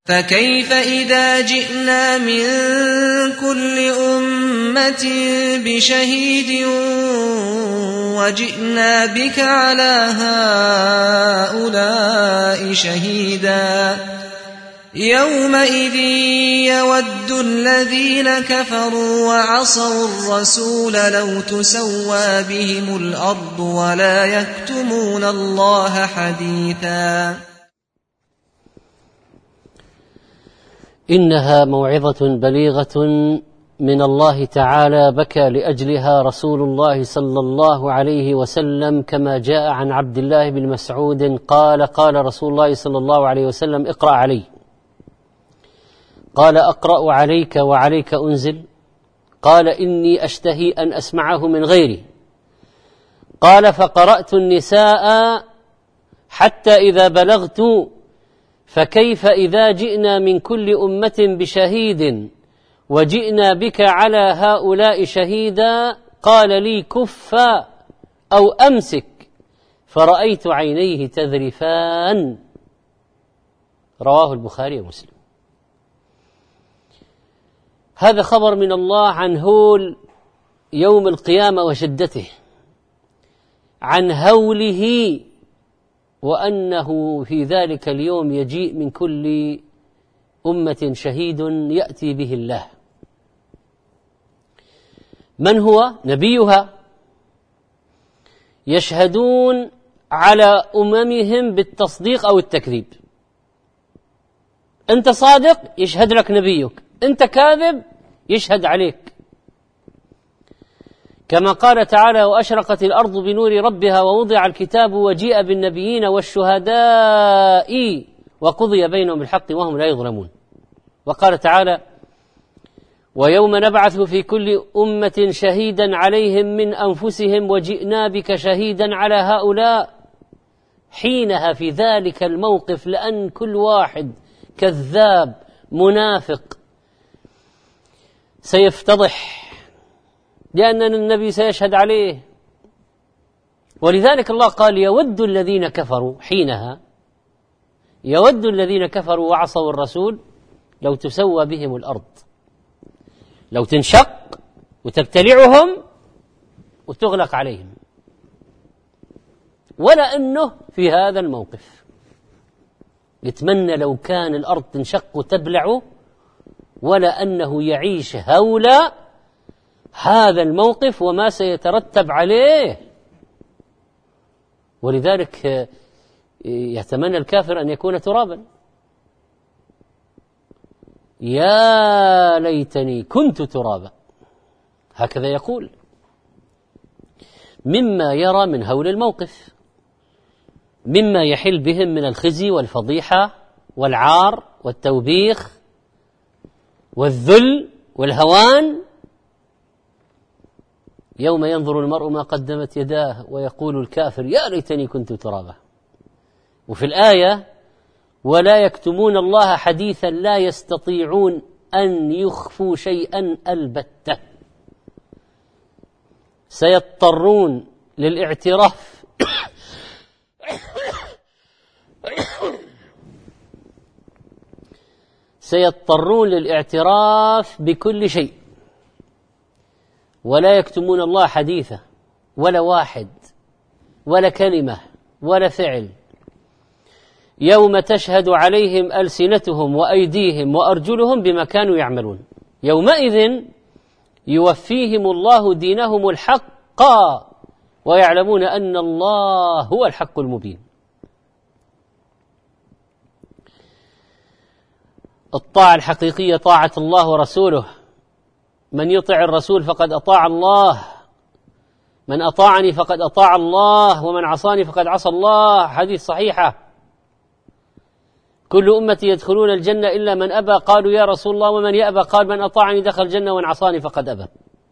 فكيف إذا جئنا من كل أمة بشهيد وجئنا بك على هؤلاء شهيدا يومئذ يود الذين كفروا وعصوا الرسول لو تسوى بهم الأرض ولا يكتمون الله حديثا. إنها موعظة بليغة من الله تعالى بكى لأجلها رسول الله صلى الله عليه وسلم، كما جاء عن عبد الله بن مسعود قال: قال رسول الله صلى الله عليه وسلم: اقرأ علي. قال: أقرأ عليك وعليك أنزل؟ قال: إني أشتهي أن أسمعه من غيري. قال: فقرأت النساء حتى إذا بلغت فكيف إذا جئنا من كل أمة بشهيد وجئنا بك على هؤلاء شهيدا؟ قال لي: كف أو أمسك، فرأيت عينيه تذرفان. رواه البخاري ومسلم. هذا خبر من الله عن هول يوم القيامة وشدته، عن هوله، وأنه في ذلك اليوم يجيء من كل أمة شهيد يأتي به الله. من هو؟ نبيها. يشهدون على أممهم بالتصديق أو التكذيب. أنت صادق يشهد لك نبيك، أنت كاذب يشهد عليك. كما قال تعالى: وأشرقت الأرض بنور ربها ووضع الكتاب وجيء بالنبيين والشهداء وقضي بينهم بالحق وهم لا يظلمون. وقال تعالى: ويوم نبعث في كل أمة شهيدا عليهم من أنفسهم وجئنا بك شهيدا على هؤلاء. حينها في ذلك الموقف، لأن كل واحد كذاب منافق سيفتضح، لأن النبي سيشهد عليه. ولذلك الله قال: يود الذين كفروا، حينها يود الذين كفروا وعصوا الرسول لو تسوى بهم الأرض، لو تنشق وتبتلعهم وتغلق عليهم. ولا أنه في هذا الموقف يتمنى لو كان الأرض تنشق وتبلعه، ولا أنه يعيش هول هذا الموقف وما سيترتب عليه. ولذلك يتمنى الكافر أن يكون ترابا. يا ليتني كنت ترابا، هكذا يقول، مما يرى من هول الموقف، مما يحل بهم من الخزي والفضيحة والعار والتوبيخ والذل والهوان. يوم ينظر المرء ما قدمت يداه ويقول الكافر: يا ليتني كنت ترابا. وفي الآية: ولا يكتمون الله حديثا لا يستطيعون أن يخفوا شيئا البتة. سيضطرون للاعتراف سيضطرون للاعتراف بكل شيء، ولا يكتمون الله حديثا، ولا واحد، ولا كلمة، ولا فعل. يوم تشهد عليهم ألسنتهم وأيديهم وأرجلهم بما كانوا يعملون. يومئذ يوفيهم الله دينهم الحق ويعلمون أن الله هو الحق المبين. الطاعة الحقيقية طاعة الله ورسوله. من يطع الرسول فقد أطاع الله، من أطاعني فقد أطاع الله، ومن عصاني فقد عصى الله. حديث صحيحة: كل أمتي يدخلون الجنة إلا من أبى. قالوا: يا رسول الله ومن يأبى؟ قال: من أطاعني دخل الجنة ومن عصاني فقد أبى.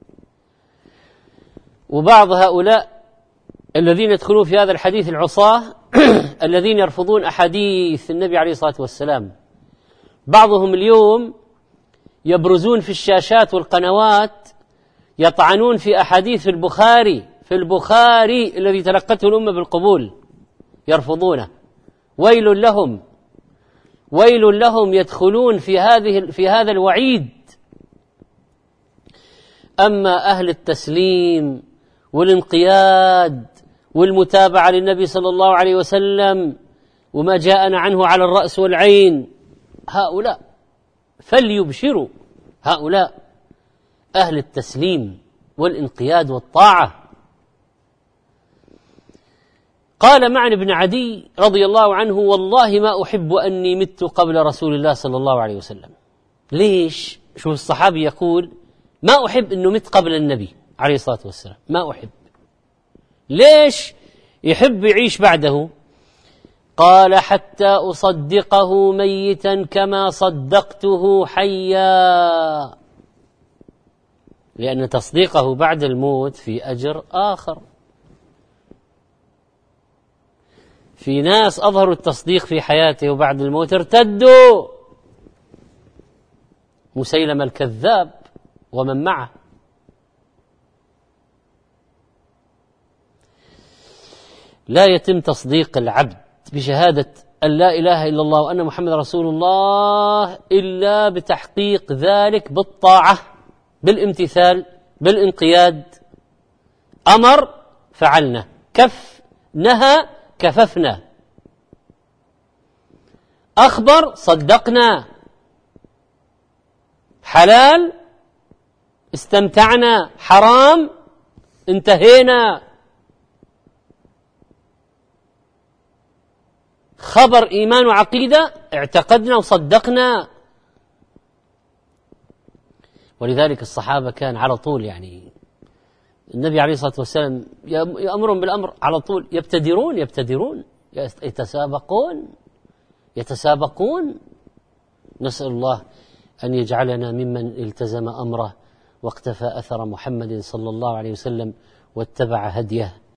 وبعض هؤلاء الذين يدخلون في هذا الحديث العصاة الذين يرفضون أحاديث النبي عليه الصلاة والسلام. بعضهم اليوم يبرزون في الشاشات والقنوات يطعنون في أحاديث في البخاري الذي تلقته الأمة بالقبول، يرفضونه. ويل لهم ويل لهم يدخلون في هذا الوعيد. أما أهل التسليم والانقياد والمتابعة للنبي صلى الله عليه وسلم وما جاءنا عنه على الرأس والعين، هؤلاء فليبشروا، هؤلاء أهل التسليم والانقياد والطاعة. قال معن بن عدي رضي الله عنه: والله ما أحب أني مت قبل رسول الله صلى الله عليه وسلم. ليش؟ شوف الصحابي يقول: ما أحب أنه مت قبل النبي عليه الصلاة والسلام، ما أحب. ليش يحب يعيش بعده؟ قال: حتى أصدقه ميتا كما صدقته حيا، لأن تصديقه بعد الموت في أجر آخر. في ناس أظهروا التصديق في حياته وبعد الموت ارتدوا، مسيلمة الكذاب ومن معه. لا يتم تصديق العبد بشهادة أن لا إله إلا الله وأن محمد رسول الله إلا بتحقيق ذلك بالطاعة، بالامتثال، بالانقياد. أمر فعلنا، كف نهى كففنا، أخبر صدقنا، حلال استمتعنا، حرام انتهينا. خبر إيمان وعقيدة اعتقدنا وصدقنا. ولذلك الصحابة كان على طول، يعني النبي عليه الصلاة والسلام يأمرهم بالأمر على طول، يبتدرون يتسابقون. نسأل الله أن يجعلنا ممن التزم أمره واقتفى أثر محمد صلى الله عليه وسلم واتبع هديه.